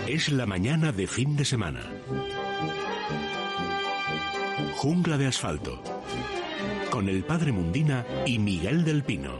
Es la mañana de fin de semana. Jungla de asfalto. Con el padre Mundina y Miguel del Pino.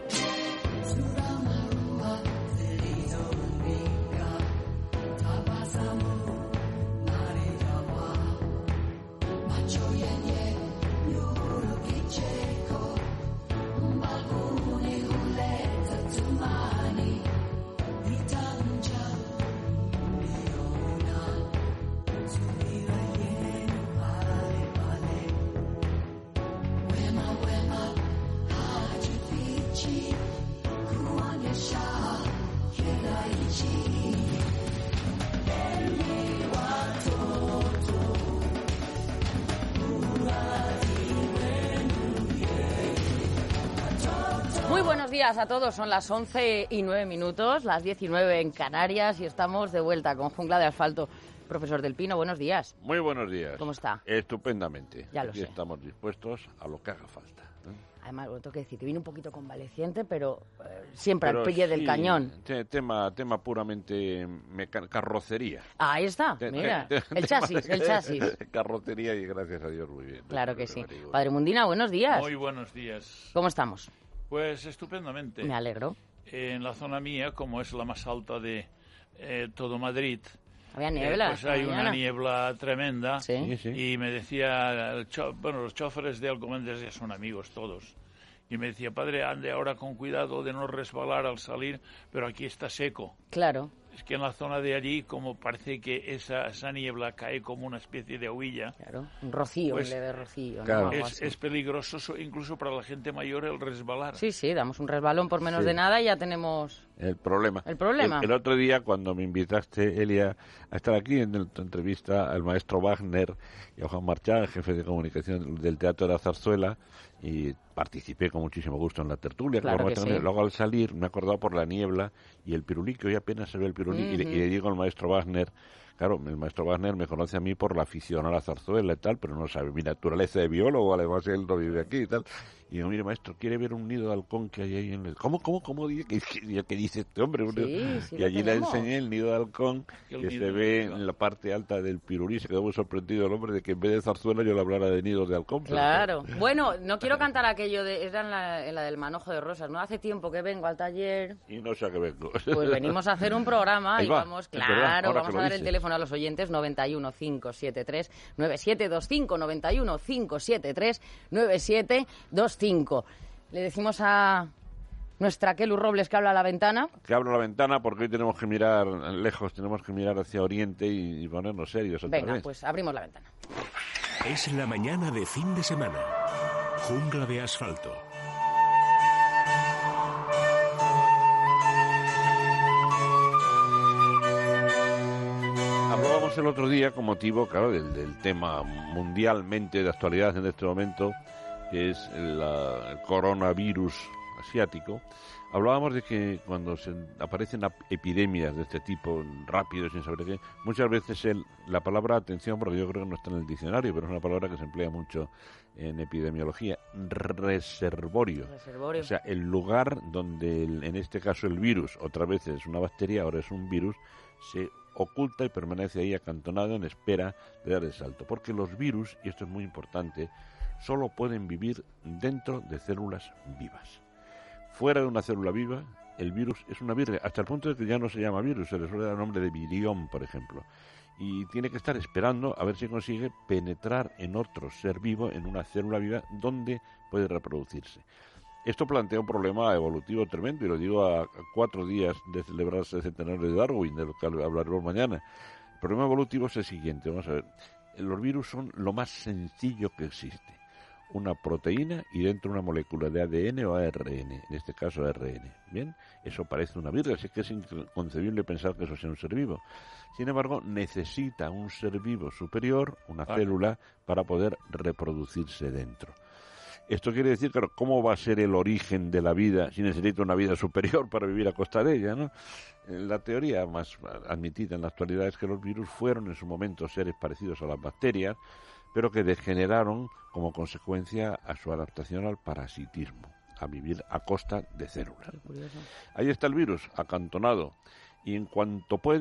A todos, son las 11:09, las 19 en Canarias y estamos de vuelta con Jungla de Asfalto. Profesor del Pino, buenos días. Muy buenos días. ¿Cómo está? Estupendamente. Ya lo Aquí sé. Estamos dispuestos a lo que haga falta. Además, lo tengo que decir, te viene un poquito convaleciente, pero siempre al pie del cañón. Tema puramente carrocería. Ahí está, mira, el chasis. Carrocería y gracias a Dios muy bien. Claro que sí. Padre Mundina, buenos días. Muy buenos días. ¿Cómo estamos? Pues estupendamente. Me alegro. En la zona mía, como es la más alta de todo Madrid, había niebla. pues hay una niebla tremenda. ¿Sí? Y me decía, los choferes de Alcobendas ya son amigos todos. Y me decía, padre, ande ahora con cuidado de no resbalar al salir, pero aquí está seco. Claro. Es que en la zona de allí, como parece que esa niebla cae como una especie de aguilla. Claro, un rocío, pues, un leve rocío. Claro. ¿no? Es peligroso incluso para la gente mayor el resbalar. Sí, damos un resbalón por menos de nada y ya tenemos el problema. El otro día, cuando me invitaste, Elia, a estar aquí en tu entrevista al maestro Wagner y a Juan Marchán, jefe de comunicación del Teatro de la Zarzuela, y participé con muchísimo gusto en la tertulia. Claro que sí. Luego al salir me he acordado por la niebla y el pirulí, que hoy apenas se ve el pirulí, y le digo al maestro Wagner, claro, el maestro Wagner me conoce a mí por la afición a la zarzuela y tal, pero no sabe mi naturaleza de biólogo, además él no vive aquí y tal. Y digo, mire, maestro, ¿quiere ver un nido de halcón que hay ahí en el...? ¿Cómo? ¿Qué dice este hombre? Sí, y allí le enseñé el nido de halcón que se ve en la parte alta del pirulí. Se quedó muy sorprendido el hombre de que en vez de zarzuela yo le hablara de nidos de halcón. Claro. Bueno, no quiero cantar aquello de... Era en la del manojo de rosas, ¿no? Hace tiempo que vengo al taller... Y no sé a qué vengo. Pues venimos a hacer un programa ahí y va, vamos, verdad, vamos a dar el teléfono a los oyentes, 91 573 9725, 91 573 9725. Le decimos a nuestra Kelu Robles que habla a la ventana. Que abra la ventana porque hoy tenemos que mirar lejos, tenemos que mirar hacia Oriente y ponernos serios otra Venga, vez. pues abrimos la ventana. Es la mañana de fin de semana. Jungla de asfalto. Hablábamos el otro día con motivo, claro, del tema mundialmente de actualidad en este momento, que es el coronavirus asiático. Hablábamos de que cuando aparecen epidemias de este tipo, rápido, sin saber qué, muchas veces la palabra atención, porque yo creo que no está en el diccionario, pero es una palabra que se emplea mucho en epidemiología, reservorio. O sea, el lugar donde, en este caso el virus, otra vez es una bacteria, ahora es un virus, se oculta y permanece ahí acantonado en espera de dar el salto. Porque los virus, y esto es muy importante, solo pueden vivir dentro de células vivas. Fuera de una célula viva, el virus es una virgen, hasta el punto de que ya no se llama virus, se le suele dar el nombre de virión, por ejemplo. Y tiene que estar esperando a ver si consigue penetrar en otro ser vivo, en una célula viva, donde puede reproducirse. Esto plantea un problema evolutivo tremendo, y lo digo a 4 días de celebrarse el centenario de Darwin, de lo que hablaremos mañana. El problema evolutivo es el siguiente, vamos a ver. Los virus son lo más sencillo que existe. Una proteína y dentro una molécula de ADN o ARN, en este caso ARN. Bien, eso parece una virga, así que es inconcebible pensar que eso sea un ser vivo. Sin embargo, necesita un ser vivo superior, una célula, para poder reproducirse dentro. Esto quiere decir, claro, ¿cómo va a ser el origen de la vida si necesita una vida superior para vivir a costa de ella, ¿no? La teoría más admitida en la actualidad es que los virus fueron en su momento seres parecidos a las bacterias, pero que degeneraron como consecuencia a su adaptación al parasitismo, a vivir a costa de células. Ahí está el virus, acantonado, y en cuanto puede,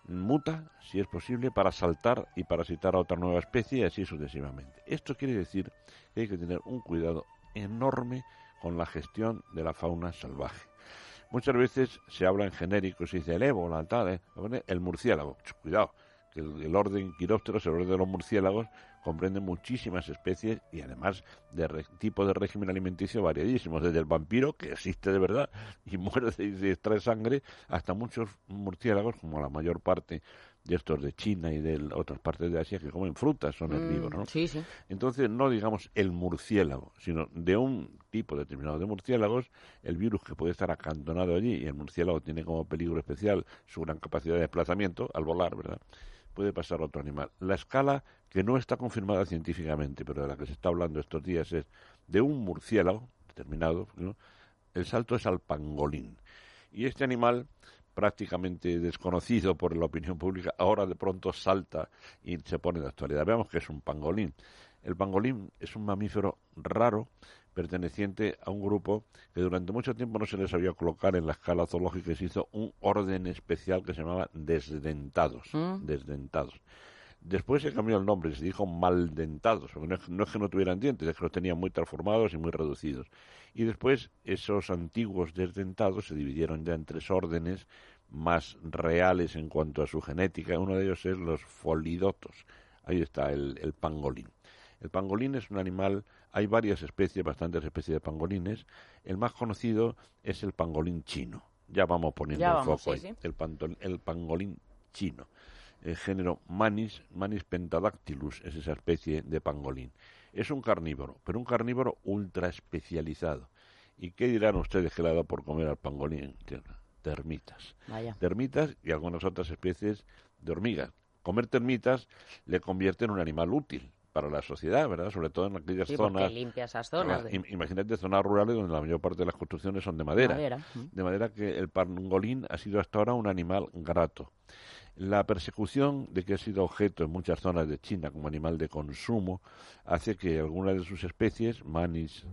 muta, si es posible, para saltar y parasitar a otra nueva especie y así sucesivamente. Esto quiere decir que hay que tener un cuidado enorme con la gestión de la fauna salvaje. Muchas veces se habla en genérico, se dice el ébola, tal, el murciélago. Cuidado, que el orden Quirópteros, el orden de los murciélagos, comprende muchísimas especies y además de tipo de régimen alimenticio variadísimos, desde el vampiro, que existe de verdad y muerde y extrae sangre, hasta muchos murciélagos, como la mayor parte de estos de China y de otras partes de Asia, que comen frutas, son herbívoros, ¿no? Sí, sí. Entonces, no digamos el murciélago, sino de un tipo determinado de murciélagos, el virus que puede estar acantonado allí, y el murciélago tiene como peligro especial su gran capacidad de desplazamiento al volar, ¿verdad?, puede pasar a otro animal. La escala, que no está confirmada científicamente, pero de la que se está hablando estos días, es de un murciélago determinado, ¿no? El salto es al pangolín. Y este animal, prácticamente desconocido por la opinión pública, ahora de pronto salta y se pone de actualidad. Veamos qué es un pangolín. El pangolín es un mamífero raro, perteneciente a un grupo que durante mucho tiempo no se les sabía colocar en la escala zoológica y se hizo un orden especial que se llamaba desdentados. Desdentados. Después se cambió el nombre, se dijo maldentados, porque no es que no tuvieran dientes, es que los tenían muy transformados y muy reducidos. Y después esos antiguos desdentados se dividieron ya en 3 órdenes más reales en cuanto a su genética. Uno de ellos es los folidotos. Ahí está el pangolín. El pangolín es un animal, hay varias especies, bastantes especies de pangolines. El más conocido es el pangolín chino. Ya vamos poniendo el foco ahí. Sí. El pangolín chino. El género Manis pentadactylus es esa especie de pangolín. Es un carnívoro, pero un carnívoro ultra especializado. ¿Y qué dirán ustedes que le ha dado por comer al pangolín? Termitas. Vaya. Termitas y algunas otras especies de hormigas. Comer termitas le convierte en un animal útil para la sociedad, ¿verdad? Sobre todo en aquellas zonas... Sí, limpia esas zonas. Imagínate zonas rurales donde la mayor parte de las construcciones son de madera. De manera que el pangolín ha sido hasta ahora un animal grato. La persecución de que ha sido objeto en muchas zonas de China como animal de consumo hace que algunas de sus especies, Manis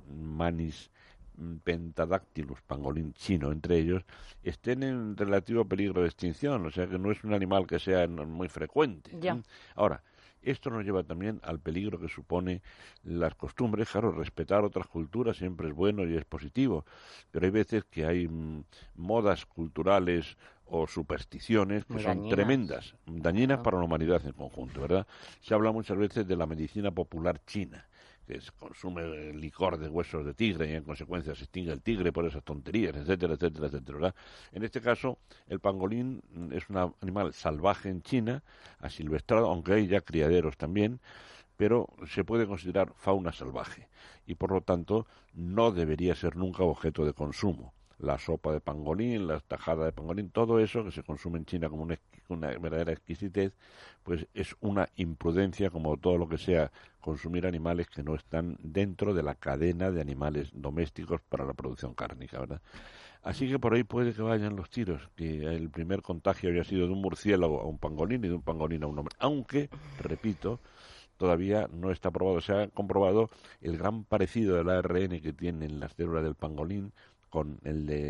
pentadactylus, pangolín chino entre ellos, estén en relativo peligro de extinción, o sea que no es un animal que sea muy frecuente. Ya. Ahora, esto nos lleva también al peligro que supone las costumbres. Claro, respetar otras culturas siempre es bueno y es positivo, pero hay veces que hay modas culturales o supersticiones que son tremendas, dañinas para la humanidad en conjunto, ¿verdad? Se habla muchas veces de la medicina popular china, que consume licor de huesos de tigre y en consecuencia se extingue el tigre por esas tonterías, etcétera, etcétera, etcétera, ¿verdad? En este caso, el pangolín es un animal salvaje en China, asilvestrado, aunque hay ya criaderos también, pero se puede considerar fauna salvaje y por lo tanto no debería ser nunca objeto de consumo. La sopa de pangolín, la tajada de pangolín, todo eso que se consume en China como una verdadera exquisitez, pues es una imprudencia, como todo lo que sea consumir animales que no están dentro de la cadena de animales domésticos para la producción cárnica, ¿verdad? Así que por ahí puede que vayan los tiros, que el primer contagio había sido de un murciélago a un pangolín y de un pangolín a un hombre, aunque, repito, todavía no está probado. Se ha comprobado el gran parecido del ARN que tienen las células del pangolín con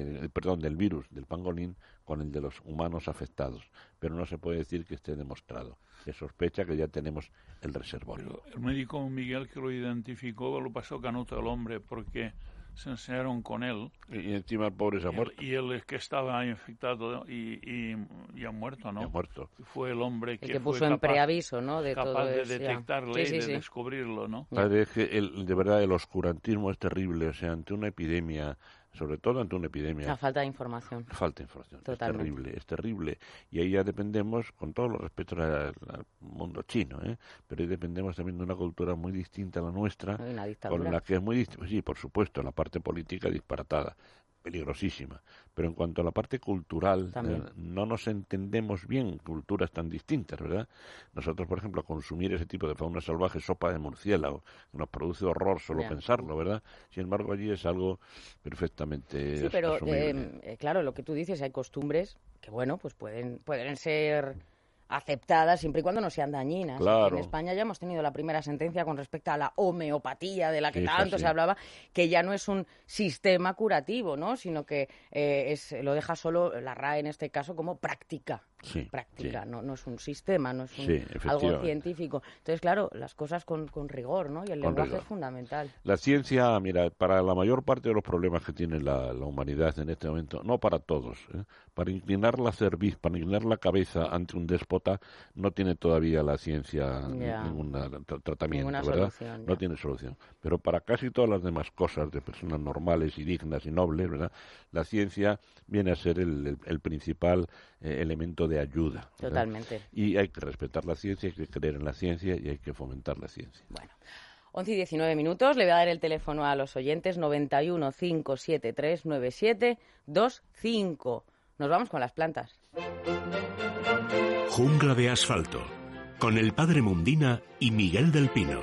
del virus del pangolín con el de los humanos afectados, pero no se puede decir que esté demostrado. Se sospecha que ya tenemos el reservorio. Pero el médico Miguel que lo identificó lo pasó canuto al hombre porque se enseñaron con él. Y encima el pobre se ha muerto. Y él es que estaba infectado y ha muerto, ¿no? Ha muerto. Fue el hombre que puso en preaviso, ¿no? De capaz todo de eso, detectarle y de descubrirlo, ¿no? Padre, es que de verdad el oscurantismo es terrible, o sea, ante una epidemia, sobre todo ante una epidemia. La falta de información. Falta de información. Totalmente. Es terrible. Y ahí ya dependemos, con todos los respetos al mundo chino, pero ahí dependemos también de una cultura muy distinta a la nuestra, con la que es muy sí, por supuesto, la parte política disparatada, peligrosísima. Pero en cuanto a la parte cultural, no nos entendemos bien, culturas tan distintas, ¿verdad? Nosotros, por ejemplo, consumir ese tipo de fauna salvaje, sopa de murciélago, nos produce horror solo pensarlo, ¿verdad? Sin embargo, allí es algo perfectamente Sí, pero claro, lo que tú dices, hay costumbres que, bueno, pues pueden ser aceptadas siempre y cuando no sean dañinas. Claro. Aquí en España ya hemos tenido la primera sentencia con respecto a la homeopatía, de la que tanto se hablaba, que ya no es un sistema curativo, ¿no? Sino que lo deja solo la RAE en este caso como práctica práctica, sí. No es un sistema, no es algo científico. Entonces, claro, las cosas con rigor, ¿no? Y el lenguaje es fundamental. La ciencia, mira, para la mayor parte de los problemas que tiene la humanidad en este momento, no para todos, para inclinar la cerviz, para inclinar la cabeza ante un déspota, no tiene todavía la ciencia ningún tratamiento, ¿verdad? Solución, no tiene solución. Pero para casi todas las demás cosas de personas normales y dignas y nobles, ¿verdad? La ciencia viene a ser el principal elemento de ayuda, ¿verdad? Totalmente. Y hay que respetar la ciencia, hay que creer en la ciencia y hay que fomentar la ciencia. Bueno, 11 y 19 minutos. Le voy a dar el teléfono a los oyentes, 91 573 9725. Nos vamos con las plantas. Jungla de asfalto, con el padre Mundina y Miguel del Pino.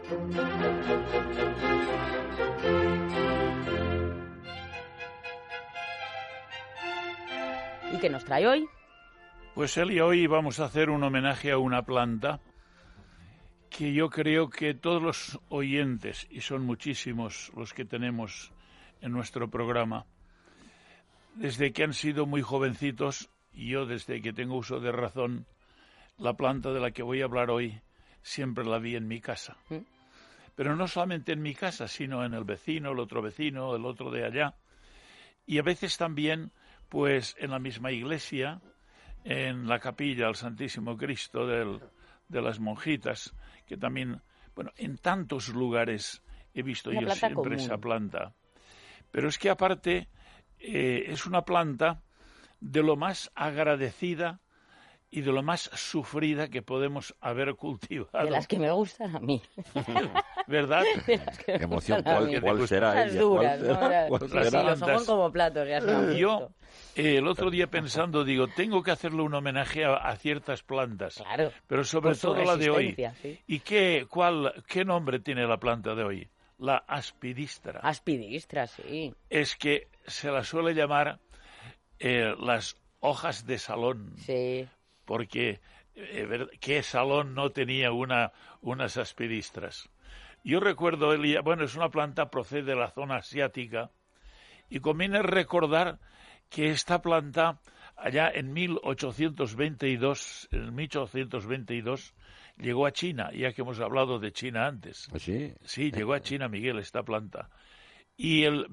¿Y qué nos trae hoy? Pues Eli, hoy vamos a hacer un homenaje a una planta que yo creo que todos los oyentes, y son muchísimos los que tenemos en nuestro programa, desde que han sido muy jovencitos, y yo desde que tengo uso de razón, la planta de la que voy a hablar hoy siempre la vi en mi casa. Pero no solamente en mi casa, sino en el vecino, el otro de allá, y a veces también pues en la misma iglesia, en la capilla al Santísimo Cristo de las monjitas, que también, bueno, en tantos lugares he visto yo siempre común. Esa planta. Pero es que aparte es una planta de lo más agradecida y de lo más sufrida que podemos haber cultivado. De las que me gustan a mí. ¿Verdad? Qué emoción, ¿cuál será ella? Duras, ¿Cuál será? Sí, los ojos como platos. Ya yo, el otro día pensando, digo, tengo que hacerle un homenaje a ciertas plantas. Claro. Pero sobre todo la de hoy. ¿Sí? ¿Y qué nombre tiene la planta de hoy? La aspidistra. Aspidistra, sí. Es que se la suele llamar las hojas de salón. Sí. Porque ¿qué salón no tenía unas aspidistras? Yo recuerdo, bueno, es una planta, procede de la zona asiática, y conviene recordar que esta planta, allá en 1822, llegó a China, ya que hemos hablado de China antes. ¿Sí? Sí, llegó a China, Miguel, esta planta. Y el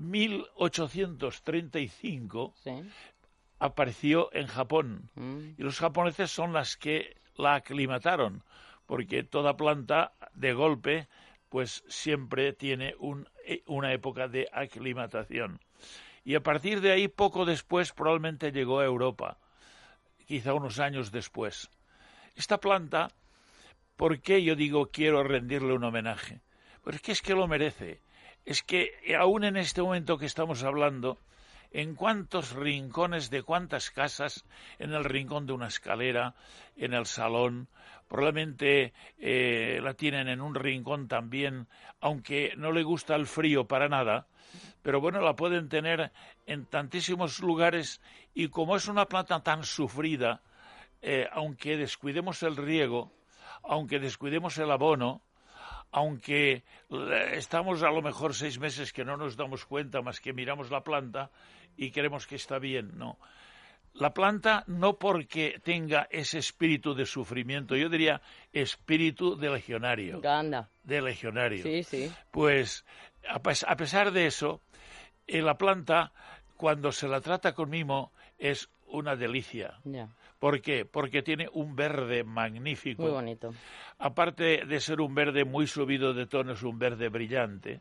1835... ¿Sí? apareció en Japón, y los japoneses son las que la aclimataron, porque toda planta de golpe pues siempre tiene una época de aclimatación. Y a partir de ahí, poco después, probablemente llegó a Europa, quizá unos años después. Esta planta, ¿por qué yo digo quiero rendirle un homenaje? Pues es que lo merece. Es que aún en este momento que estamos hablando, en cuántos rincones de cuántas casas, en el rincón de una escalera, en el salón, probablemente la tienen en un rincón también, aunque no le gusta el frío para nada, pero bueno, la pueden tener en tantísimos lugares, y como es una planta tan sufrida, aunque descuidemos el riego, aunque descuidemos el abono, aunque estamos a lo mejor 6 meses que no nos damos cuenta más que miramos la planta y creemos que está bien, no. La planta no porque tenga ese espíritu de sufrimiento, yo diría espíritu de legionario. Anda. De legionario. Sí, sí. Pues a pesar de eso, la planta, cuando se la trata con mimo, es una delicia. Ya. ¿Por qué? Porque tiene un verde magnífico. Muy bonito. Aparte de ser un verde muy subido de tono, es un verde brillante.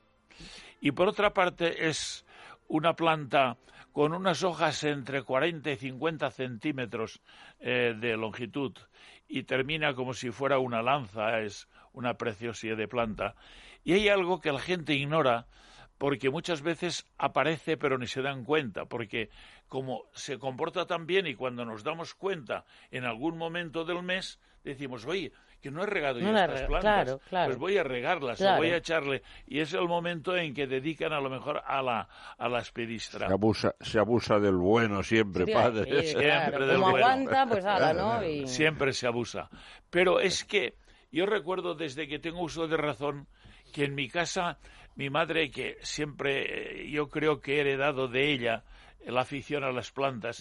Y por otra parte es una planta con unas hojas entre 40 y 50 centímetros de longitud, y termina como si fuera una lanza, es una preciosidad de planta. Y hay algo que la gente ignora, porque muchas veces aparece pero ni se dan cuenta, porque como se comporta tan bien, y cuando nos damos cuenta en algún momento del mes, decimos, oye, que no he regado yo estas plantas, claro. Pues voy a regarlas, voy a echarle, y es el momento en que dedican a lo mejor a la aspidistra. Se abusa del bueno siempre, sí, padre. Sí, siempre claro. del como bueno. Aguanta, pues haga, ¿no? Y... Siempre se abusa. Pero es que yo recuerdo desde que tengo uso de razón que en mi casa, mi madre, que siempre yo creo que he heredado de ella la afición a las plantas,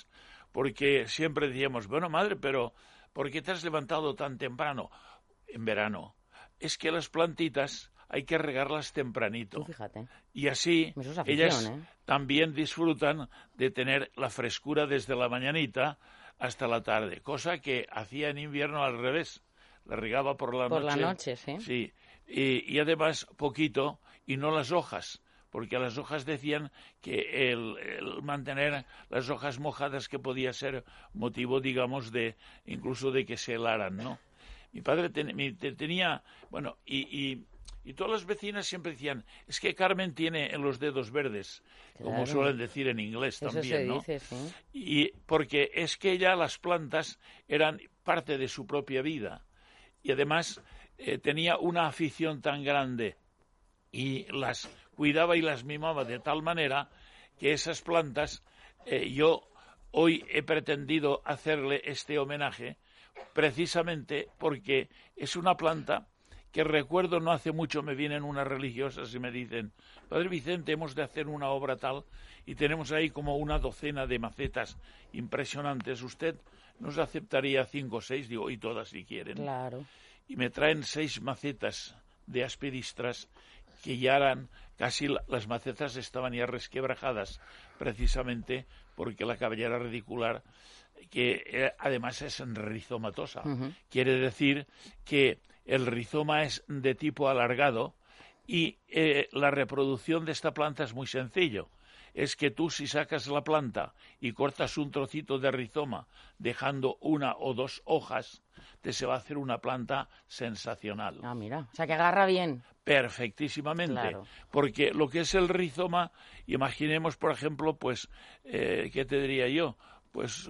porque siempre decíamos, bueno, madre, pero ¿por qué te has levantado tan temprano? En verano. Es que las plantitas hay que regarlas tempranito. Tú fíjate. Y así Eso es afición, ellas también disfrutan de tener la frescura desde la mañanita hasta la tarde, cosa que hacía en invierno al revés. La regaba por la noche. Por la noche, sí. Sí. Y además poquito, y no las hojas, porque las hojas decían que el mantener las hojas mojadas que podía ser motivo, digamos, de incluso de que se helaran, ¿no? Mi padre tenía, bueno, y todas las vecinas siempre decían, es que Carmen tiene en los dedos verdes, claro, como suelen decir en inglés eso también, se ¿no? dice, sí. Y porque es que ya las plantas eran parte de su propia vida. Y además tenía una afición tan grande y las cuidaba y las mimaba de tal manera que esas plantas, yo hoy he pretendido hacerle este homenaje precisamente porque es una planta que recuerdo no hace mucho me vienen unas religiosas y me dicen, Padre Vicente, hemos de hacer una obra tal y tenemos ahí como una docena de macetas impresionantes. ¿Usted nos aceptaría 5 o 6? Digo, y todas si quieren. Claro. Y me traen 6 macetas de aspidistras que ya eran casi, las macetas estaban ya resquebrajadas, precisamente porque la cabellera radicular, que además es rizomatosa, quiere decir que el rizoma es de tipo alargado y la reproducción de esta planta es muy sencillo. Es que tú si sacas la planta y cortas un trocito de rizoma dejando 1 o 2 hojas, te se va a hacer una planta sensacional. Ah, mira, o sea que agarra bien. Perfectísimamente, claro. Porque lo que es el rizoma, imaginemos por ejemplo, pues, ¿qué te diría yo? Pues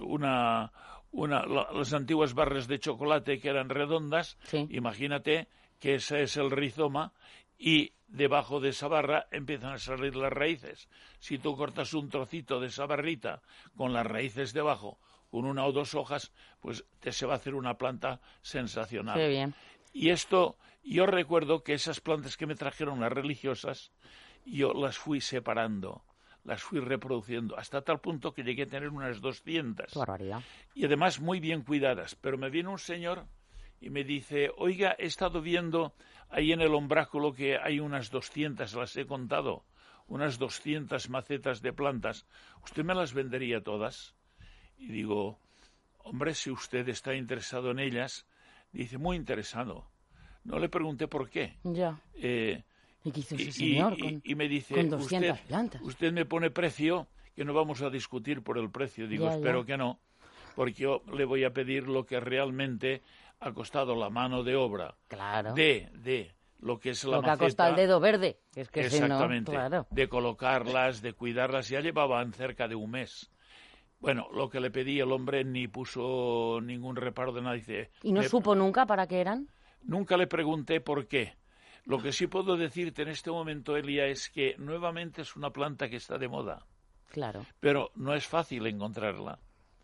las antiguas barras de chocolate que eran redondas, sí. Imagínate que ese es el rizoma y debajo de esa barra empiezan a salir las raíces. Si tú cortas un trocito de esa barrita con las raíces debajo, con 1 o 2 hojas, pues se va a hacer una planta sensacional. Qué bien. Y esto, yo recuerdo que esas plantas que me trajeron las religiosas, yo las fui separando, las fui reproduciendo, hasta tal punto que llegué a tener unas 200. Qué barbaridad. Y además muy bien cuidadas. Pero me viene un señor y me dice, oiga, he estado viendo ahí en el ombráculo que hay unas 200, las he contado, unas 200 macetas de plantas. ¿Usted me las vendería todas? Y digo, hombre, si usted está interesado en ellas. Dice, muy interesado. No le pregunté por qué. Ya. ¿Y qué hizo ese señor y me dice, con 200 plantas? Usted me pone precio, que no vamos a discutir por el precio. Digo, espero que no, porque yo le voy a pedir lo que realmente ha costado la mano de obra. Claro. De lo que es la maceta. Lo que ha costado el dedo verde. Es que exactamente. Si no, claro. De colocarlas, de cuidarlas. Ya llevaban cerca de un mes. Bueno, lo que le pedí, el hombre ni puso ningún reparo de nada. Dice, ¿y no supo nunca para qué eran? Nunca le pregunté por qué. Lo que sí puedo decirte en este momento, Elia, es que nuevamente es una planta que está de moda. Claro. Pero no es fácil encontrarla.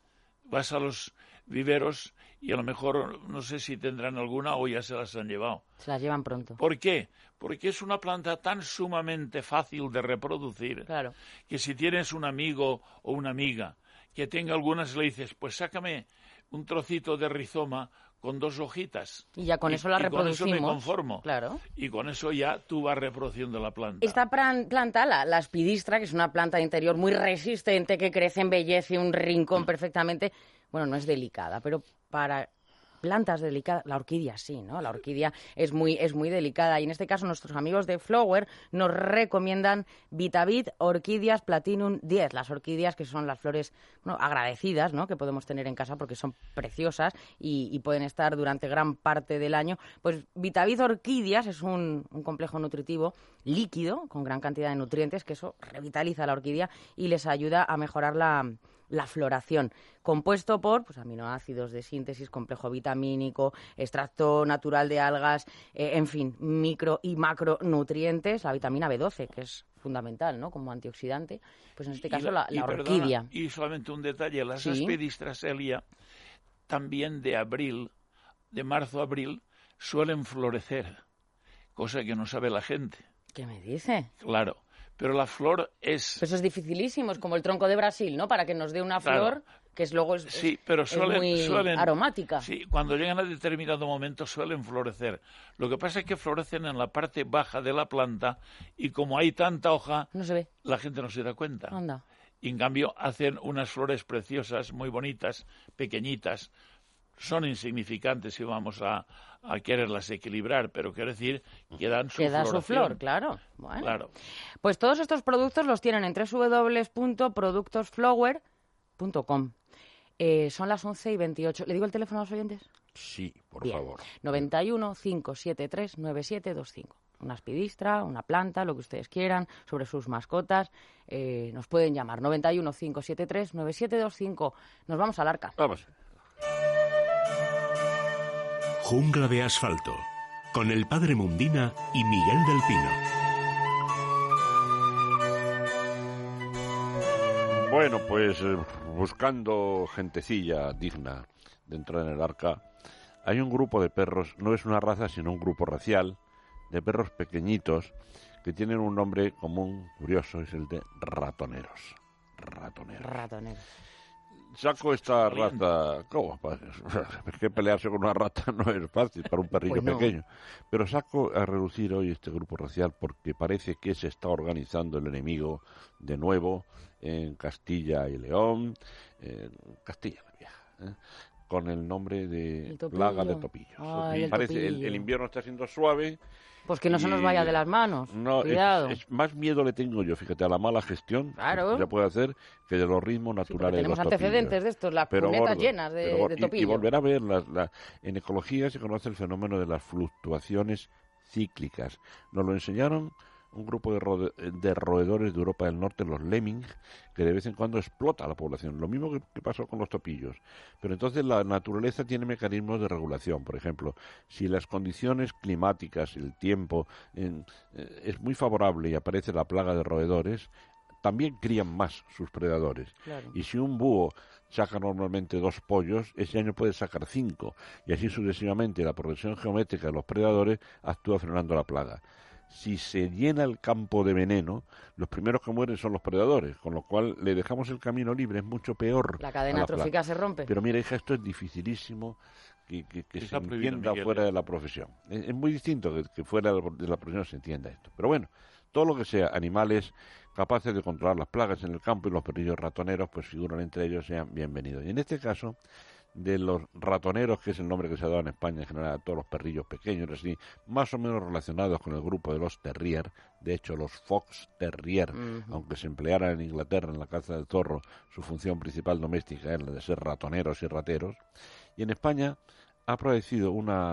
Vas a los viveros y a lo mejor no sé si tendrán alguna o ya se las han llevado. Se las llevan pronto. ¿Por qué? Porque es una planta tan sumamente fácil de reproducir, claro, que si tienes un amigo o una amiga que tenga algunas, le dices, pues sácame un trocito de rizoma con 2 hojitas. Y ya con eso la reproducimos. Con eso me conformo. Claro. Y con eso ya tú vas reproduciendo la planta. Esta planta, la aspidistra, que es una planta de interior muy resistente, que crece, embellece un rincón perfectamente. Bueno, no es delicada, pero para plantas delicadas, la orquídea sí, ¿no? La orquídea es muy delicada y en este caso nuestros amigos de Flower nos recomiendan Vitavit Orquídeas Platinum 10, las orquídeas que son las flores agradecidas, ¿no? Que podemos tener en casa porque son preciosas y pueden estar durante gran parte del año. Pues Vitavit Orquídeas es un complejo nutritivo líquido con gran cantidad de nutrientes que eso revitaliza la orquídea y les ayuda a mejorar la floración, compuesto por aminoácidos de síntesis, complejo vitamínico, extracto natural de algas, en fin, micro y macronutrientes, la vitamina B12, que es fundamental, ¿no? Como antioxidante, pues en este caso la orquídea. Perdona, y solamente un detalle, las ¿sí? aspidistras, Elia, también de marzo a abril, suelen florecer, cosa que no sabe la gente. ¿Qué me dice? Claro, pero la flor es... Eso es dificilísimo, es como el tronco de Brasil, ¿no? Para que nos dé una flor que es luego sí, pero suelen, aromática. Sí, cuando llegan a determinado momento suelen florecer. Lo que pasa es que florecen en la parte baja de la planta y como hay tanta hoja, no se ve. La gente no se da cuenta. Anda. Y en cambio hacen unas flores preciosas, muy bonitas, pequeñitas. Son insignificantes si vamos a quererlas equilibrar, pero quiero decir que dan su floración. Su flor, claro. Bueno. Claro. Pues todos estos productos los tienen en www.productosflower.com. Son las 11:28. ¿Le digo el teléfono a los oyentes? Sí, por Bien. favor. 91 573 9725. Una aspidistra, una planta, lo que ustedes quieran, sobre sus mascotas. Nos pueden llamar. 91 573 9725. Nos vamos al Arca. Vamos. Jungla de asfalto. Con el padre Mundina y Miguel del Pino. Bueno, pues buscando gentecilla digna de entrar en el Arca, hay un grupo de perros, no es una raza, sino un grupo racial, de perros pequeñitos que tienen un nombre común, curioso, es el de ratoneros. Ratoneros. Saco esta raza... ¿Cómo? Es que pelearse con una rata no es fácil para un perrillo pequeño. Pero saco a reducir hoy este grupo racial porque parece que se está organizando el enemigo de nuevo en Castilla y León, Castilla la Vieja, con el nombre de plaga de topillos. Parece el invierno está siendo suave. Pues que no se nos vaya de las manos. No, cuidado. Más miedo le tengo yo, fíjate, a la mala gestión que puede hacer que de los ritmos naturales de los topillos. Tenemos antecedentes de estos, las cunetas llenas de topillos. Y volver a ver, en ecología se conoce el fenómeno de las fluctuaciones cíclicas. Nos lo enseñaron un grupo de roedores de Europa del Norte, los lemmings, que de vez en cuando explota la población. Lo mismo que pasó con los topillos. Pero entonces la naturaleza tiene mecanismos de regulación. Por ejemplo, si las condiciones climáticas, el tiempo, es muy favorable y aparece la plaga de roedores, también crían más sus predadores. Claro. Y si un búho saca normalmente 2 pollos, ese año puede sacar 5. Y así sucesivamente la progresión geométrica de los predadores actúa frenando la plaga. Si se llena el campo de veneno, los primeros que mueren son los predadores, con lo cual le dejamos el camino libre, es mucho peor. La cadena trófica se rompe. Pero mira, hija, esto es dificilísimo que se entienda fuera de la profesión. Es muy distinto que fuera de la profesión se entienda esto. Pero bueno, todo lo que sea animales capaces de controlar las plagas en el campo y los perrillos ratoneros, pues figuran entre ellos, sean bienvenidos. Y en este caso, de los ratoneros, que es el nombre que se ha dado en España en general a todos los perrillos pequeños, así, más o menos relacionados con el grupo de los terrier, de hecho los fox terrier, aunque se emplearan en Inglaterra en la caza del zorro, su función principal doméstica es la de ser ratoneros y rateros, y en España ha aparecido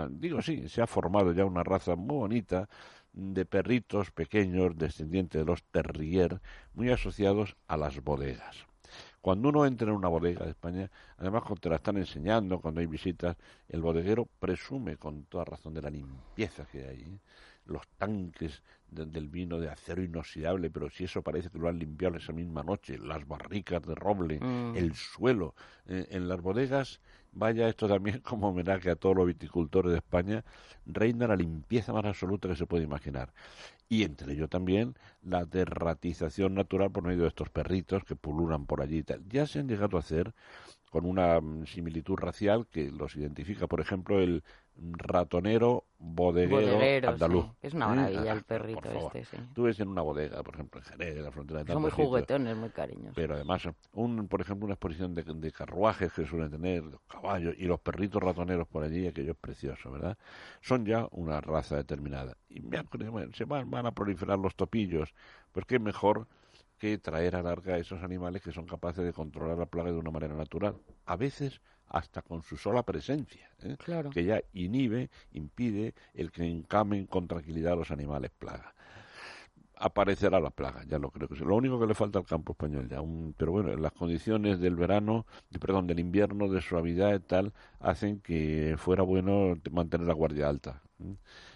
se ha formado ya una raza muy bonita de perritos pequeños descendientes de los terrier, muy asociados a las bodegas. Cuando uno entra en una bodega de España, además cuando te la están enseñando, cuando hay visitas, el bodeguero presume con toda razón de la limpieza que hay, los tanques del vino de acero inoxidable, pero si eso parece que lo han limpiado esa misma noche, las barricas de roble, el suelo, en las bodegas, vaya esto también como homenaje a todos los viticultores de España, reina la limpieza más absoluta que se puede imaginar. Y entre ello también la derratización natural por medio de estos perritos que pululan por allí y tal. Ya se han llegado a hacer con una similitud racial que los identifica, por ejemplo, el ratonero bodeguero andaluz. Sí. Es una maravilla el perrito favor. sí. Tú ves en una bodega, por ejemplo, en Jerez, en la frontera de Son muy juguetones, muy cariñosos. Pero además, por ejemplo, una exposición de carruajes que suelen tener, los caballos y los perritos ratoneros por allí, aquello es precioso, ¿verdad? Son ya una raza determinada. Y se van a proliferar los topillos, pues qué mejor que traer al Arca a esos animales que son capaces de controlar la plaga de una manera natural. A veces hasta con su sola presencia, Claro. Que ya impide el que encamen con tranquilidad a los animales plaga. Aparecerá la plaga, ya lo creo que sí. Lo único que le falta al campo español ya, pero bueno, las condiciones del del invierno, de suavidad y tal, hacen que fuera bueno mantener la guardia alta.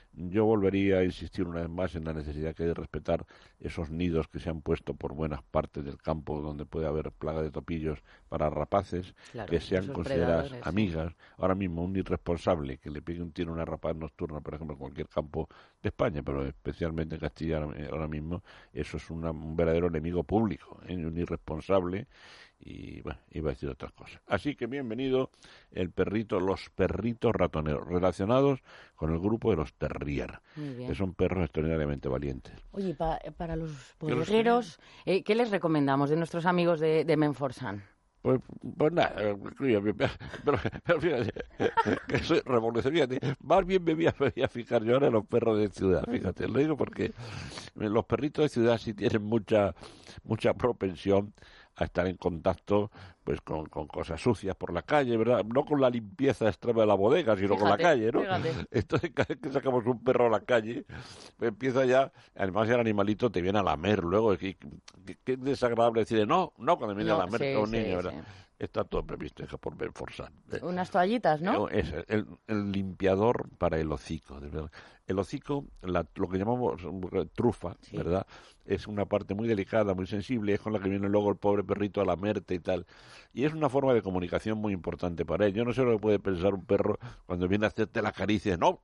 Yo volvería a insistir una vez más en la necesidad que hay de respetar esos nidos que se han puesto por buenas partes del campo donde puede haber plaga de topillos para rapaces, Claro, que sean esos consideradas predadores, amigas. Ahora mismo un irresponsable que le pegue un tiro a una rapaz nocturna, por ejemplo, en cualquier campo de España, pero especialmente en Castilla ahora mismo, eso es un verdadero enemigo público, un irresponsable. Y bueno, iba a decir otras cosas. Así que bienvenido los perritos ratoneros, relacionados con el grupo de los terrier, que son perros extraordinariamente valientes. Oye, para los bodegueros, ¿qué les recomendamos de nuestros amigos de Menforsan? Pues nada, pero fíjate, que soy revolucionario. Más bien me voy a fijar yo ahora en los perros de ciudad, fíjate, lo digo porque los perritos de ciudad sí tienen mucha propensión a estar en contacto pues con cosas sucias por la calle, ¿verdad? No con la limpieza extrema de la bodega, sino con la calle, ¿no? Fíjate. Entonces, cada vez que sacamos un perro a la calle, pues empieza ya, además el animalito te viene a lamer luego, que desagradable decirle no cuando viene a lamer a un niño, ¿verdad? Sí. Está todo previsto por Menforsan. Unas toallitas, ¿no? Es el limpiador para el hocico, de verdad. El hocico, lo que llamamos trufa, sí, ¿verdad? Es una parte muy delicada, muy sensible, es con la que viene luego el pobre perrito a lamerte y tal. Y es una forma de comunicación muy importante para él. Yo no sé lo que puede pensar un perro cuando viene a hacerte la caricia. No.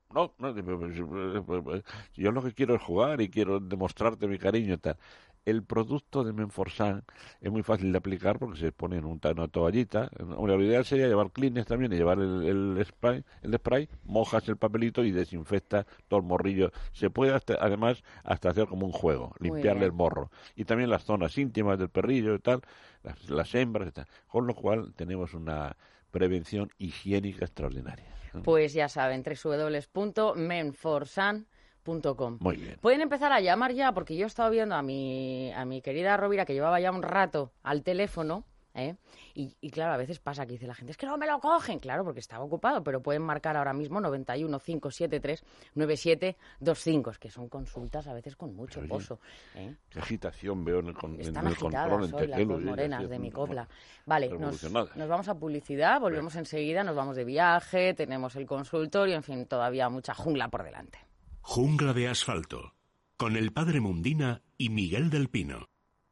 Yo lo que quiero es jugar y quiero demostrarte mi cariño y tal. El producto de Menforsan es muy fácil de aplicar porque se pone en una toallita. Lo ideal sería llevar Kleenex también y llevar el spray, mojas el papelito y desinfecta todo el morrillo. Se puede además hasta hacer como un juego, limpiarle el morro. Y también las zonas íntimas del perrillo y tal, las hembras y tal. Con lo cual tenemos una prevención higiénica extraordinaria. Pues ya saben, www.menforsan.com. Muy bien. Pueden empezar a llamar ya, porque yo he estado viendo a mi querida Rovira, que llevaba ya un rato al teléfono, y claro, a veces pasa que dice la gente, es que no me lo cogen, claro, porque estaba ocupado, pero pueden marcar ahora mismo 91 573 9725, es que son consultas a veces con mucho pozo. Qué agitación veo en el Están agitadas hoy las dos morenas de mi copla. Vale, nos vamos a publicidad, volvemos enseguida, nos vamos de viaje, tenemos el consultorio, en fin, todavía mucha jungla por delante. Jungla de asfalto, con el padre Mundina y Miguel del Pino.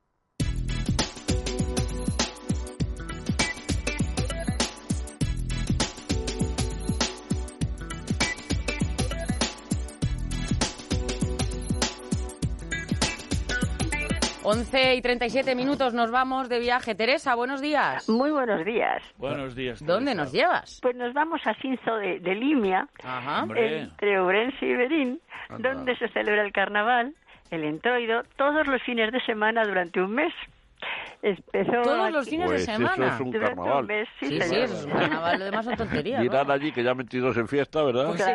Once y 37 minutos, nos vamos de viaje. Teresa, buenos días. Muy buenos días. Buenos días, Teresa. ¿Dónde nos llevas? Pues nos vamos a Cinzo de Limia, entre Ourense y Berín, donde se celebra el carnaval, el entroido, todos los fines de semana durante un mes. Todos los fines de semana. Eso es un carnaval. Sí, eso es un carnaval, lo demás son tonterías. Dirán allí que ya metidos en fiesta, ¿verdad? Pues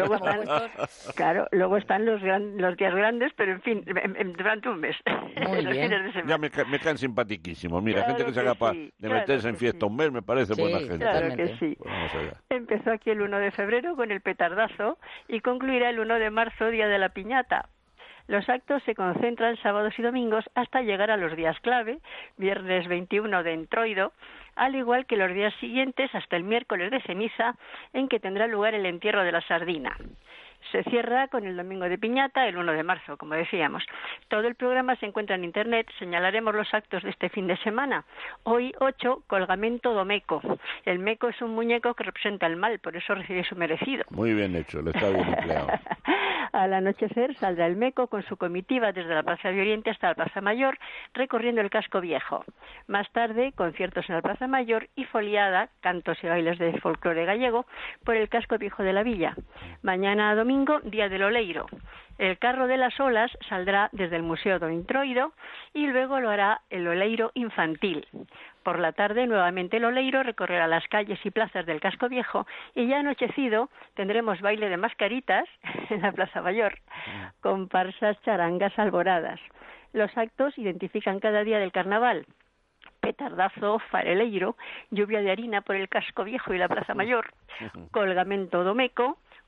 luego están los días grandes, pero en fin, durante un mes. Muy bien. Fines de semana. Ya me caen simpatiquísimos. Mira, gente que sea capaz de meterse en fiesta un mes, me parece buena gente. Claro que sí. Pues vamos allá. Empezó aquí el 1 de febrero con el petardazo y concluirá el 1 de marzo, Día de la Piñata. Los actos se concentran sábados y domingos hasta llegar a los días clave, viernes 21 de entroido, al igual que los días siguientes hasta el miércoles de ceniza, en que tendrá lugar el entierro de la sardina. Se cierra con el domingo de piñata, el 1 de marzo, como decíamos. Todo el programa se encuentra en Internet. Señalaremos los actos de este fin de semana. Hoy, 8, colgamento do meco. El meco es un muñeco que representa el mal, por eso recibe su merecido. Muy bien hecho, lo está bien empleado. Al anochecer saldrá el meco con su comitiva desde la Plaza de Oriente hasta la Plaza Mayor, recorriendo el casco viejo. Más tarde, conciertos en la Plaza Mayor y foliada, cantos y bailes de folclore gallego, por el casco viejo de la villa. Mañana domingo, Día del Oleiro. El carro de las olas saldrá desde el Museo do Entroido y luego lo hará el Oleiro infantil. Por la tarde, nuevamente el Oleiro recorrerá las calles y plazas del casco viejo y ya anochecido tendremos baile de mascaritas en la Plaza Mayor, comparsas, charangas, alboradas. Los actos identifican cada día del carnaval. Petardazo, fareleiro, lluvia de harina por el casco viejo y la Plaza Mayor, colgamento do meco,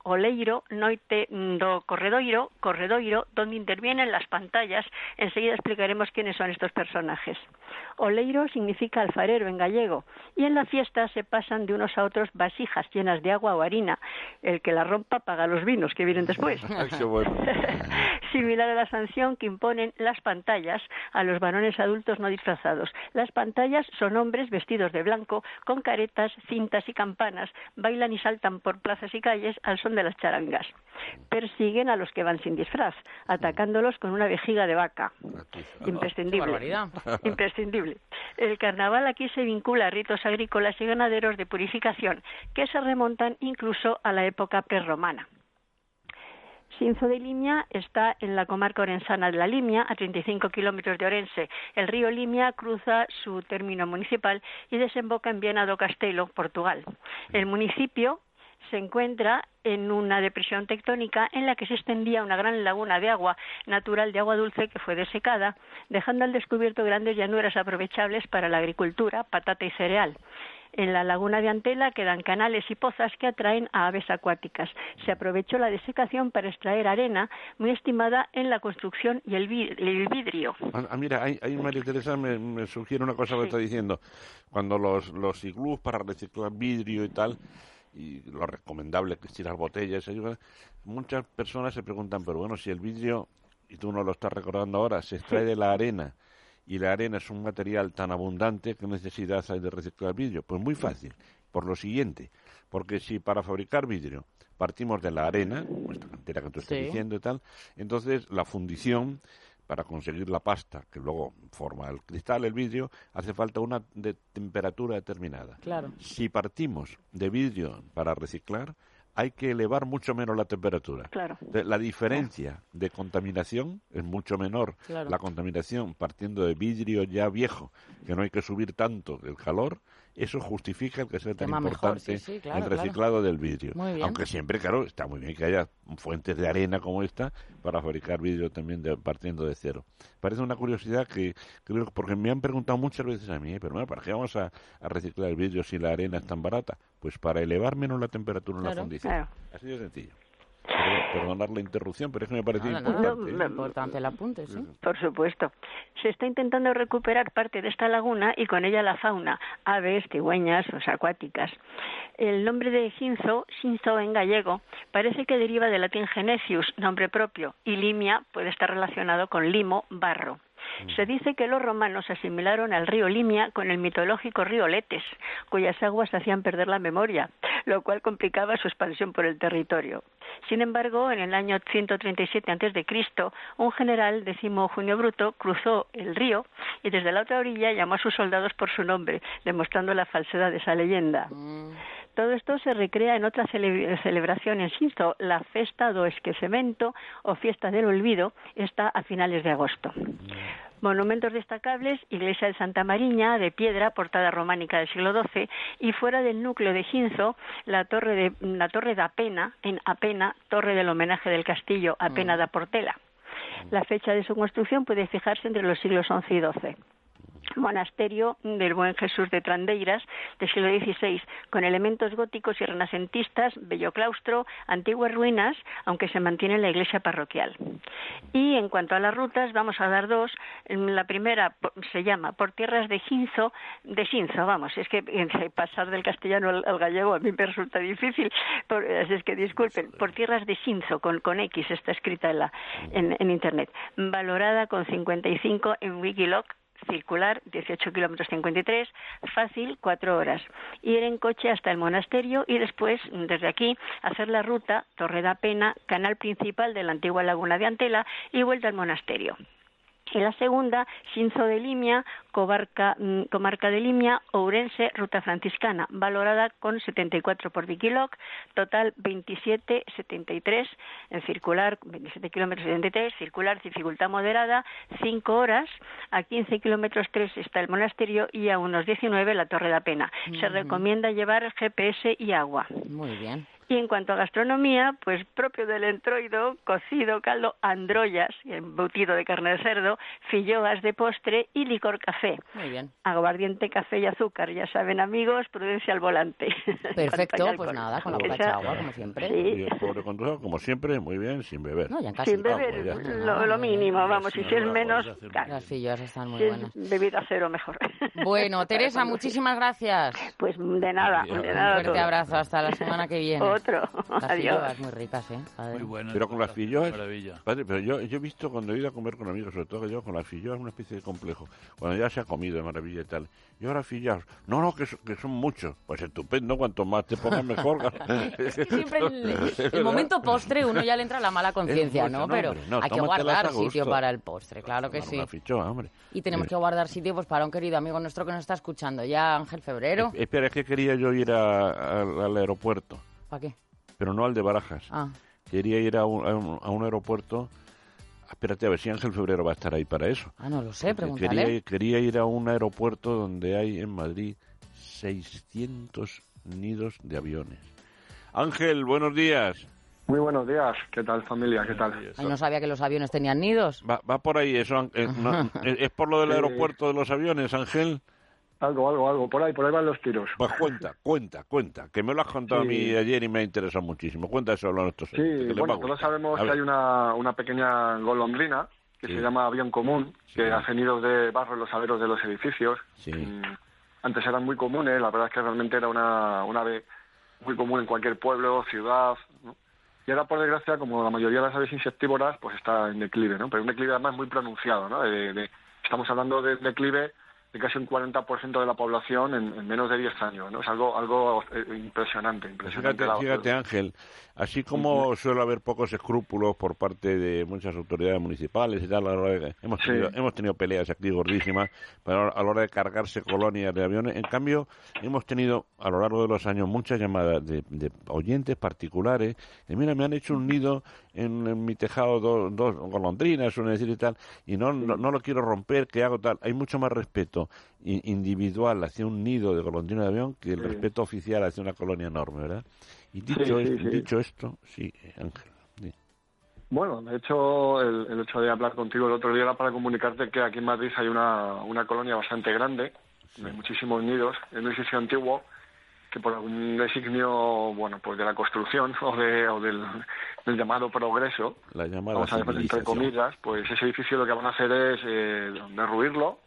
Oleiro, Noite do Corredoiro, donde intervienen las pantallas. Enseguida explicaremos quiénes son estos personajes. Oleiro significa alfarero en gallego, y en la fiesta se pasan de unos a otros vasijas llenas de agua o harina. El que la rompa paga los vinos que vienen después. Qué bueno. Similar a la sanción que imponen las pantallas a los varones adultos no disfrazados. Las pantallas son hombres vestidos de blanco, con caretas, cintas y campanas, bailan y saltan por plazas y calles al son de las charangas. Persiguen a los que van sin disfraz, atacándolos con una vejiga de vaca. Imprescindible. Imprescindible. El carnaval aquí se vincula a ritos agrícolas y ganaderos de purificación que se remontan incluso a la época prerromana. Sinzo de Limia está en la comarca orensana de la Limia, a 35 kilómetros de Orense. El río Limia cruza su término municipal y desemboca en Viana do Castelo, Portugal. El municipio se encuentra en una depresión tectónica en la que se extendía una gran laguna de agua natural de agua dulce que fue desecada, dejando al descubierto grandes llanuras aprovechables para la agricultura, patata y cereal. En la laguna de Antela quedan canales y pozas que atraen a aves acuáticas. Se aprovechó la desecación para extraer arena, muy estimada en la construcción y el vidrio. Mira, hay María Teresa me sugiere una cosa que está diciendo. Cuando los iglús para reciclar vidrio y tal, y lo recomendable que es tirar botellas, muchas personas se preguntan, pero bueno, si el vidrio, y tú no lo estás recordando ahora, se extrae de la arena, y la arena es un material tan abundante, ¿qué necesidad hay de reciclar vidrio? Pues muy fácil, por lo siguiente, porque si para fabricar vidrio partimos de la arena, esta cantera que tú estás diciendo y tal, entonces la fundición, para conseguir la pasta que luego forma el cristal, el vidrio, hace falta una de temperatura determinada. Claro. Si partimos de vidrio para reciclar, hay que elevar mucho menos la temperatura. Claro. La diferencia de contaminación es mucho menor. Claro. La contaminación partiendo de vidrio ya viejo, que no hay que subir tanto el calor, eso justifica que sea tan importante el reciclado del vidrio. Aunque siempre, claro, está muy bien que haya fuentes de arena como esta para fabricar vidrio también partiendo de cero. Parece una curiosidad que creo, porque me han preguntado muchas veces a mí, pero bueno, ¿para qué vamos a reciclar el vidrio si la arena es tan barata? Pues para elevar menos la temperatura en la fundición. Claro. Así de sencillo. Perdonar la interrupción, pero es que me pareció importante. No, importante el apunte, sí. Por supuesto. Se está intentando recuperar parte de esta laguna y con ella la fauna, aves, cigüeñas, acuáticas. El nombre de Cinzo en gallego, parece que deriva del latín genesius, nombre propio, y limia puede estar relacionado con limo, barro. Se dice que los romanos asimilaron al río Limia con el mitológico río Letes, cuyas aguas hacían perder la memoria, lo cual complicaba su expansión por el territorio. Sin embargo, en el año 137 a.C., un general, Décimo Junio Bruto, cruzó el río y desde la otra orilla llamó a sus soldados por su nombre, demostrando la falsedad de esa leyenda. Todo esto se recrea en otra celebración en Cinzo, la Festa do Esquecemento o Fiesta del Olvido, está a finales de agosto. Monumentos destacables: iglesia de Santa Mariña, de piedra, portada románica del siglo XII, y fuera del núcleo de Cinzo, la torre de Apena, en Apena, torre del homenaje del castillo Apena da Portela. La fecha de su construcción puede fijarse entre los siglos XI y XII. Monasterio del Buen Jesús de Trandeiras, del siglo XVI, con elementos góticos y renacentistas, bello claustro, antiguas ruinas, aunque se mantiene la iglesia parroquial. Y en cuanto a las rutas, vamos a dar dos. La primera se llama Por Tierras de Cinzo, es que pasar del castellano al gallego a mí me resulta difícil, así es que disculpen. Por Tierras de Cinzo, con X, está escrita en Internet, valorada con 55 en Wikiloc. Circular, 18 kilómetros 53, fácil, 4 horas. Ir en coche hasta el monasterio y después, desde aquí, hacer la ruta Torre da Pena, canal principal de la antigua laguna de Antela y vuelta al monasterio. Y la segunda, Cinzo de Limia, comarca de Limia, Ourense, ruta franciscana, valorada con 74 por Wikiloc, total 27,73, en circular 27 kilómetros 73, circular dificultad moderada, 5 horas, a 15 kilómetros 3 está el monasterio y a unos 19 la Torre da Pena. Se recomienda llevar GPS y agua. Muy bien. Y en cuanto a gastronomía, pues propio del entroido, cocido, caldo, androllas, embutido de carne de cerdo, filloas de postre y licor café. Muy bien. Aguardiente, café y azúcar. Ya saben, amigos, prudencia al volante. Perfecto, pues nada, con la boca hecha agua, como siempre. Sí. Y el pobre conductor, como siempre, muy bien, sin beber. No, ya casi. Sin beber, ya está. lo mínimo, vamos, y si es menos, Las filloas están muy si buenas. es bebida cero, mejor. Bueno, Teresa, muchísimas gracias. Pues de nada, Un de Un nada. fuerte abrazo, hasta la semana que viene. Otro, Las adiós. filloas muy ricas, ¿eh? Padre. Muy buenas. Pero con las filloas, Maravilla. padre, pero yo he visto cuando he ido a comer con amigos, sobre todo yo, con las filloas una especie de complejo. Cuando ya se ha comido de maravilla y tal. Y ahora filloas, no, que son muchos. Pues estupendo, cuanto más te pongas mejor. Es que siempre el momento postre uno ya le entra la mala conciencia, Es mucho, ¿no? no, Pero hombre, no, hay que tómatelas guardar a gusto. sitio para el postre, claro que Tomar sí. una filloa, hombre. Y tenemos que guardar sitio pues para un querido amigo nuestro que nos está escuchando ya, Ángel Febrero. Espera, es que quería yo ir al aeropuerto, ¿Para qué? pero no al de Barajas. Ah, Quería ir a un aeropuerto. Espérate, a ver si Ángel Febrero va a estar ahí para eso. no lo sé, pregúntale. Quería ir a un aeropuerto donde hay en Madrid 600 nidos de aviones. Ángel, buenos días. Muy buenos días. ¿Qué tal, familia? ¿Qué tal? Ay, no sabía que los aviones tenían nidos. Va por ahí eso. ¿Es por lo del aeropuerto de los aviones, Ángel? Algo. Por ahí van los tiros. Pues cuenta. Que me lo has contado a mí ayer y me ha interesado muchísimo. Cuenta eso a nuestros oyentes, que les va a bueno, gustar. todos sabemos A que ver. hay una pequeña golondrina que Sí. se llama avión común, que Sí. hace nidos de barro en los aleros de los edificios. Sí. Antes eran muy comunes, la verdad es que realmente era una ave muy común en cualquier pueblo, ciudad, ¿no? Y ahora, por desgracia, como la mayoría de las aves insectívoras, pues está en declive, ¿no? Pero un declive además muy pronunciado, ¿no? Estamos hablando de declive de casi un 40% de la población en menos de 10 años, ¿no? Es algo impresionante. Fíjate, Ángel, así como suele haber pocos escrúpulos por parte de muchas autoridades municipales y tal, a la hora de, hemos tenido peleas aquí gordísimas pero a la hora de cargarse colonias de aviones. En cambio, hemos tenido a lo largo de los años muchas llamadas de oyentes particulares de mira, me han hecho un nido en mi tejado dos golondrinas, suelen decir y tal, y no lo quiero romper, ¿qué hago tal? Hay mucho más respeto individual hacia un nido de golondrina de avión que el respeto oficial hacia una colonia enorme, ¿verdad? Y dicho esto, sí, Ángel. Sí. Bueno, de hecho, el hecho de hablar contigo el otro día era para comunicarte que aquí en Madrid hay una colonia bastante grande, de muchísimos nidos, en un edificio antiguo, que por algún designio, bueno, pues de la construcción o del llamado progreso, La llamada vamos a decir entre comillas, pues ese edificio lo que van a hacer es derruirlo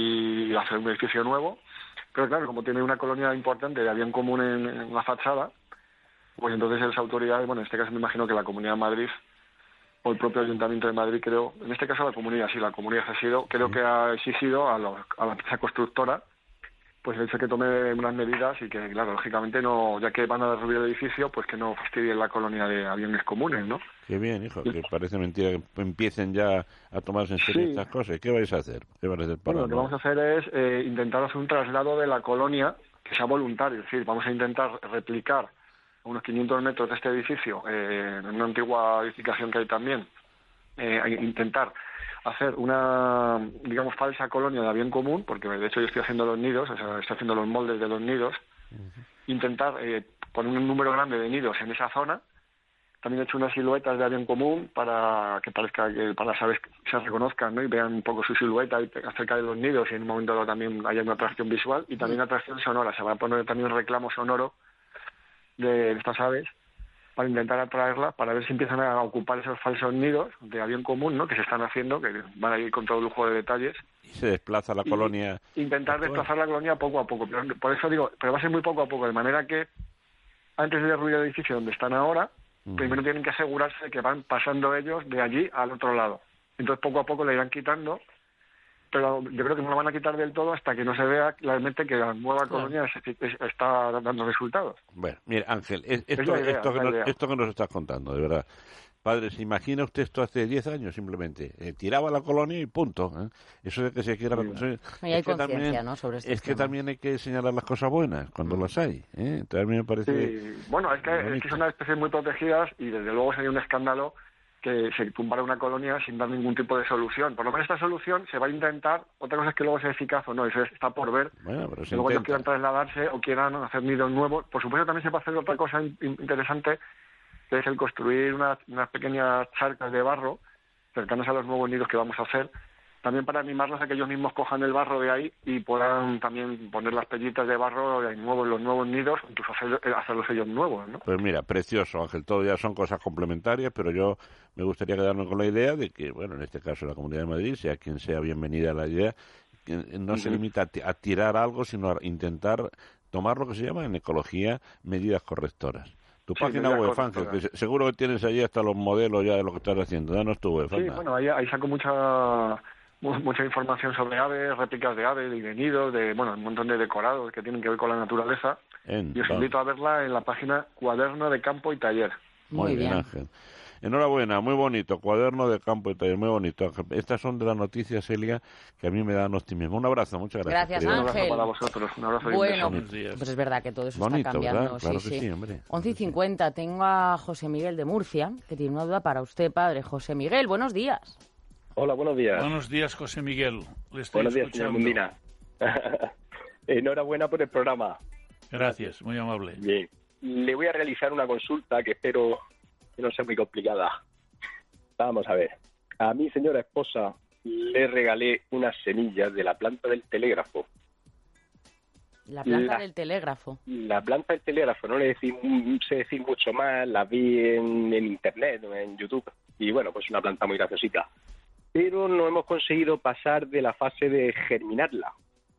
y hacer un edificio nuevo. Pero claro, como tiene una colonia importante de avión común en la fachada, pues entonces las autoridades, bueno, en este caso me imagino que la Comunidad de Madrid o el propio Ayuntamiento de Madrid, creo, en este caso la comunidad ha sido, creo que ha exigido a la empresa constructora pues el hecho de que tome unas medidas y que, claro, lógicamente no, ya que van a derruir el edificio, pues que no fastidien la colonia de aviones comunes, ¿no? Qué bien, hijo, que parece mentira que empiecen ya a tomarse en serio estas cosas. ¿Qué vais a hacer? Bueno, lo que vamos a hacer es intentar hacer un traslado de la colonia que sea voluntario, es decir, vamos a intentar replicar a unos 500 metros de este edificio, en una antigua edificación que hay también, intentar hacer una, digamos, falsa colonia de avión común, porque de hecho yo estoy haciendo los nidos, o sea, estoy haciendo los moldes de los nidos, intentar poner un número grande de nidos en esa zona. También he hecho unas siluetas de avión común para que parezca que para las aves se reconozcan, ¿no? Y vean un poco su silueta y acerca de los nidos, y en un momento dado también haya una atracción visual y también atracción sonora. Se va a poner también un reclamo sonoro de estas aves para intentar atraerlas, para ver si empiezan a ocupar esos falsos nidos de avión común, ¿no? Que se están haciendo, que van a ir con todo lujo de detalles. Y se desplaza la colonia. Intentar desplazar la colonia poco a poco. Pero, por eso digo, pero va a ser muy poco a poco, de manera que antes de derruir el edificio donde están ahora, primero tienen que asegurarse de que van pasando ellos de allí al otro lado. Entonces poco a poco le irán quitando, pero yo creo que no lo van a quitar del todo hasta que no se vea claramente que la nueva colonia está dando resultados. Bueno, mire, Ángel, esto que nos estás contando, de verdad. Padre, ¿se imagina usted esto hace 10 años simplemente? Tiraba la colonia y punto. Eso de que se quiera... Y hay conciencia, ¿no?, sobre este tema. También hay que señalar las cosas buenas cuando las hay. Entonces a mí me parece... Sí. Bueno, es que son unas especies muy protegidas y desde luego sería un escándalo que se tumbara una colonia sin dar ningún tipo de solución. Por lo menos esta solución se va a intentar, otra cosa es que luego sea eficaz o no, eso está por ver. Bueno, pero si luego ellos quieran trasladarse o quieran hacer nidos nuevos. Por supuesto también se puede hacer otra cosa interesante, que es el construir unas pequeñas charcas de barro cercanas a los nuevos nidos que vamos a hacer, también para animarlos a que ellos mismos cojan el barro de ahí y puedan también poner las pellitas de barro en los nuevos nidos, incluso hacerlos ellos nuevos, ¿no? Pues mira, precioso, Ángel, todo ya son cosas complementarias, pero yo me gustaría quedarme con la idea de que, bueno, en este caso la Comunidad de Madrid, sea quien sea bienvenida a la idea, que no se limita a tirar algo, sino a intentar tomar lo que se llama en ecología medidas correctoras. Tu página web, Ángel, que seguro que tienes allí hasta los modelos ya de lo que estás haciendo. Danos tu web, Sí, bueno, ahí saco mucha información sobre aves, réplicas de aves, de nidos, de un montón de decorados que tienen que ver con la naturaleza. Y os invito a verla en la página Cuaderno de Campo y Taller. Muy bien, Ángel. Enhorabuena, muy bonito, Cuaderno de Campo y Taller, muy bonito, Ángel. Estas son de las noticias, Celia, que a mí me dan optimismo. Un abrazo, muchas gracias. Gracias, Ángel. Un abrazo para vosotros, un abrazo. Bueno, pues es verdad que todo eso bonito, está cambiando. ¿verdad? Claro que sí, hombre. 11:50, tengo a José Miguel de Murcia, que tiene una duda para usted, padre. José Miguel, buenos días. Hola, buenos días. Buenos días, José Miguel. Le estoy buenos días, escuchando. señor Mundina. Enhorabuena por el programa. Gracias, muy amable. Bien. Le voy a realizar una consulta que espero que no sea muy complicada. Vamos a ver. A mi señora esposa le regalé unas semillas de la planta del telégrafo. La planta del telégrafo. La planta del telégrafo, no le sé decir mucho más, la vi en internet, en YouTube, y bueno, pues una planta muy graciosita. Pero no hemos conseguido pasar de la fase de germinarla.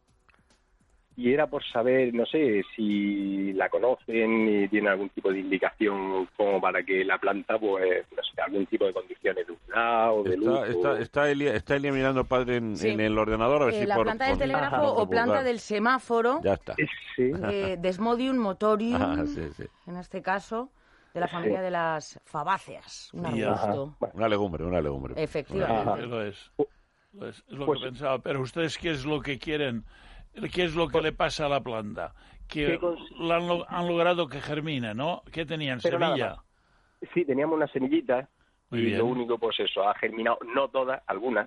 Y era por saber, no sé, si la conocen y tienen algún tipo de indicación como para que la planta, pues, no sé, algún tipo de condiciones de humedad o de luz. Está Elia mirando, padre, en el ordenador. A ver si la planta del telégrafo o planta del semáforo. Ya está. Sí. Desmodium motorium, sí. en este caso, de la familia de las fabáceas. Un arbusto. Una legumbre. Efectivamente. Lo es lo que pensaba. Pero ustedes, ¿qué es lo que quieren? ¿Qué es lo que le pasa a la planta? Que han logrado que germine, ¿no? ¿Qué tenían? Pero ¿Semilla? Sí, teníamos una semillita. Muy y bien. lo único, pues eso, ha germinado, no todas, algunas.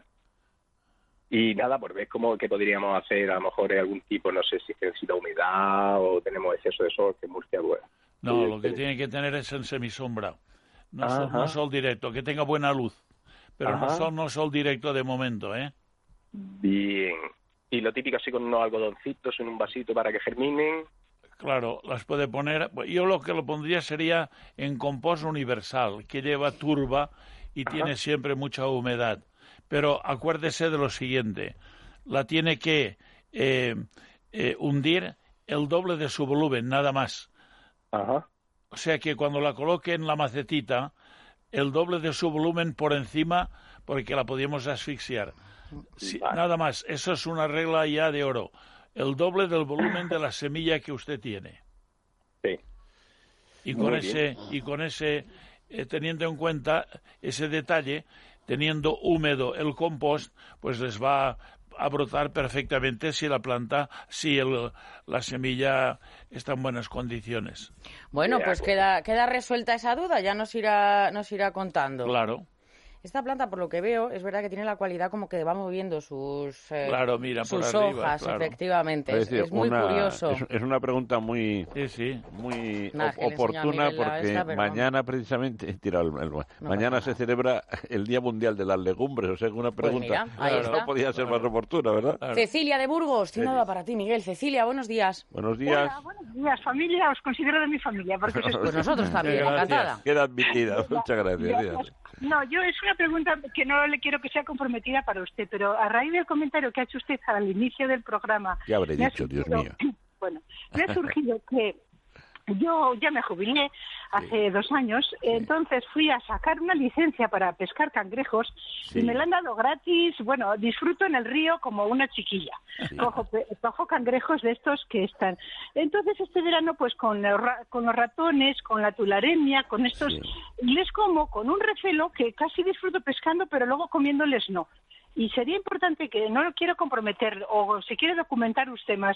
Y nada, por ver cómo que podríamos hacer, a lo mejor algún tipo, no sé si necesita humedad o tenemos exceso de sol, que Murcia, bueno. No, lo que tiene que tener es en semisombra. No sol directo, que tenga buena luz. Pero no sol directo de momento, ¿eh? Bien. Y lo típico así con unos algodoncitos en un vasito para que germinen. Claro, las puede poner. Yo lo que lo pondría sería en compost universal, que lleva turba y tiene siempre mucha humedad. Pero acuérdese de lo siguiente, la tiene que hundir el doble de su volumen, nada más. O sea que cuando la coloque en la macetita, el doble de su volumen por encima, porque la podíamos asfixiar. Sí, nada más, eso es una regla ya de oro. El doble del volumen de la semilla que usted tiene. Sí. Y con ese, teniendo en cuenta ese detalle, teniendo húmedo el compost, pues les va a brotar perfectamente si la planta, la semilla está en buenas condiciones. Bueno, pues queda resuelta esa duda, ya nos irá contando. Claro. Esta planta, por lo que veo, es verdad que tiene la cualidad como que va moviendo sus sus hojas, claro. efectivamente. Es muy curioso. Es una pregunta muy oportuna porque mañana precisamente mañana se celebra el Día Mundial de las Legumbres, o sea que una pregunta no podía ser más oportuna, ¿verdad? Claro. Cecilia de Burgos, tiene nada para ti, Miguel. Cecilia, buenos días. Buenos días. Hola, buenos días, familia, os considero de mi familia. Porque pues nosotros también, encantada. Queda admitida, muchas gracias. No, yo es una pregunta que no le quiero que sea comprometida para usted, pero a raíz del comentario que ha hecho usted al inicio del programa... ¿Qué habré dicho, Dios mío? Bueno, me ha surgido que yo ya me jubilé hace 2 años, entonces fui a sacar una licencia para pescar cangrejos y me la han dado gratis. Bueno, disfruto en el río como una chiquilla. Cojo cangrejos de estos que están. Entonces este verano pues con los ratones, con la tularemia, con estos, les como con un recelo que casi disfruto pescando, pero luego comiéndoles no. Y sería importante que, no lo quiero comprometer, o si quiere documentar usted más,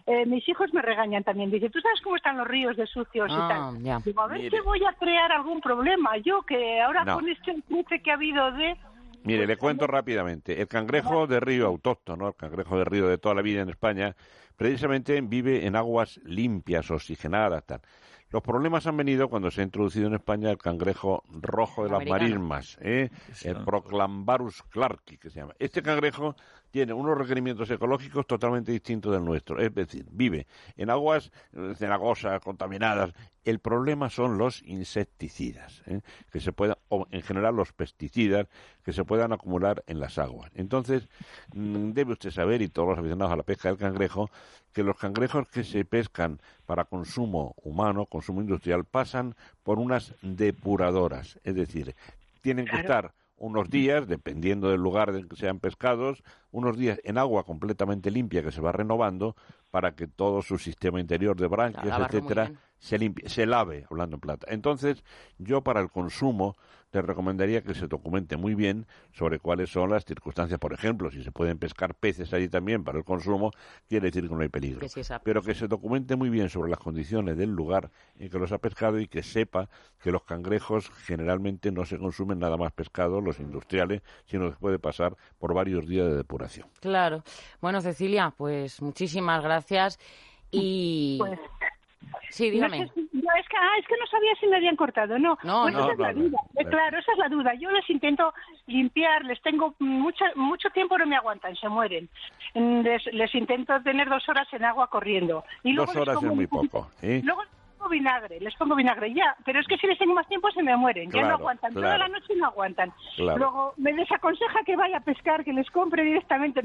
mis hijos me regañan también. Dicen, ¿tú sabes cómo están los ríos de sucios y tal? Ya. Digo, a ver, ¿qué voy a crear algún problema? Yo que ahora con este cruce que ha habido de... Mire, le cuento rápidamente. El cangrejo de río autóctono, el cangrejo de río de toda la vida en España, precisamente vive en aguas limpias, oxigenadas, tal. Los problemas han venido cuando se ha introducido en España el cangrejo rojo de las marismas, el Proclambarus clarki, que se llama. Este cangrejo tiene unos requerimientos ecológicos totalmente distintos del nuestro, es decir, vive en aguas cenagosas, contaminadas. El problema son los insecticidas, que se puedan, o en general los pesticidas, que se puedan acumular en las aguas. Entonces, debe usted saber, y todos los aficionados a la pesca del cangrejo, que los cangrejos que se pescan para consumo humano, consumo industrial, pasan por unas depuradoras, es decir, tienen que estar unos días, dependiendo del lugar en que sean pescados, unos días en agua completamente limpia que se va renovando para que todo su sistema interior de branquias, etcétera, se limpie, se lave, hablando en plata. Entonces, yo para el consumo te recomendaría que se documente muy bien sobre cuáles son las circunstancias. Por ejemplo, si se pueden pescar peces allí también para el consumo, quiere decir que no hay peligro. Que sí, pero que se documente muy bien sobre las condiciones del lugar en que los ha pescado y que sepa que los cangrejos generalmente no se consumen nada más pescado, los industriales, sino que puede pasar por varios días de depuración. Claro. Bueno, Cecilia, pues muchísimas gracias y... Pues... Sí, dígame. Es que no sabía si me habían cortado. Esa es la duda. Claro, esa es la duda. Yo les intento limpiar, les tengo mucho tiempo, no me aguantan, se mueren. Les intento tener 2 horas en agua corriendo. Y luego 2 horas es muy poco. Luego les pongo vinagre, ya. Pero es que si les tengo más tiempo se me mueren. Ya no aguantan. Toda la noche no aguantan. Claro. Luego me desaconseja que vaya a pescar, que les compre directamente.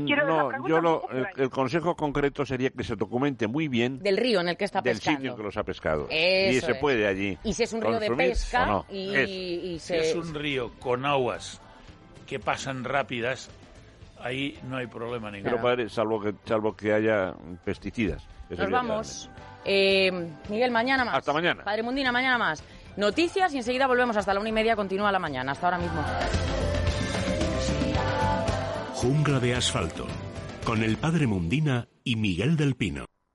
El consejo concreto sería que se documente muy bien del río en el que está pescando, del sitio que los ha pescado. Eso y se puede allí. Y si es un río de pesca no. Si es un río con aguas que pasan rápidas, ahí no hay problema ninguno. Pero padre, salvo que haya pesticidas. Nos vamos. Miguel, mañana más. Hasta mañana. Padre Mundina, mañana más. Noticias y enseguida volvemos hasta la 1:30. Continúa la mañana. Hasta ahora mismo. Jungla de asfalto. Con el Padre Mundina y Miguel del Pino.